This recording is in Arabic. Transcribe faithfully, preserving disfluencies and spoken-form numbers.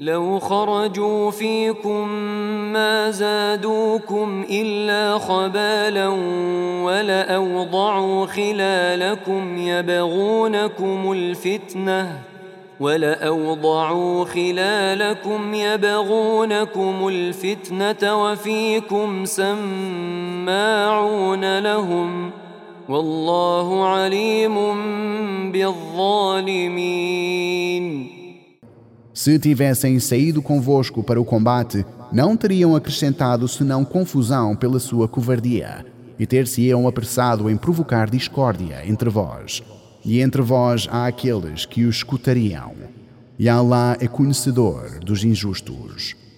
لو خرجوا فيكم ما زادوكم إلا خبالا ولأوضعوا خلالكم يبغونكم الفتنة ولأوضعوا خلالكم يبغونكم الفتنة وفيكم سماعون لهم والله عليم بالظالمين. Se tivessem saído convosco para o combate, não teriam acrescentado senão confusão pela sua covardia, e ter-se-iam apressado em provocar discórdia entre vós. E entre vós há aqueles que os escutariam. E Allah é conhecedor dos injustos.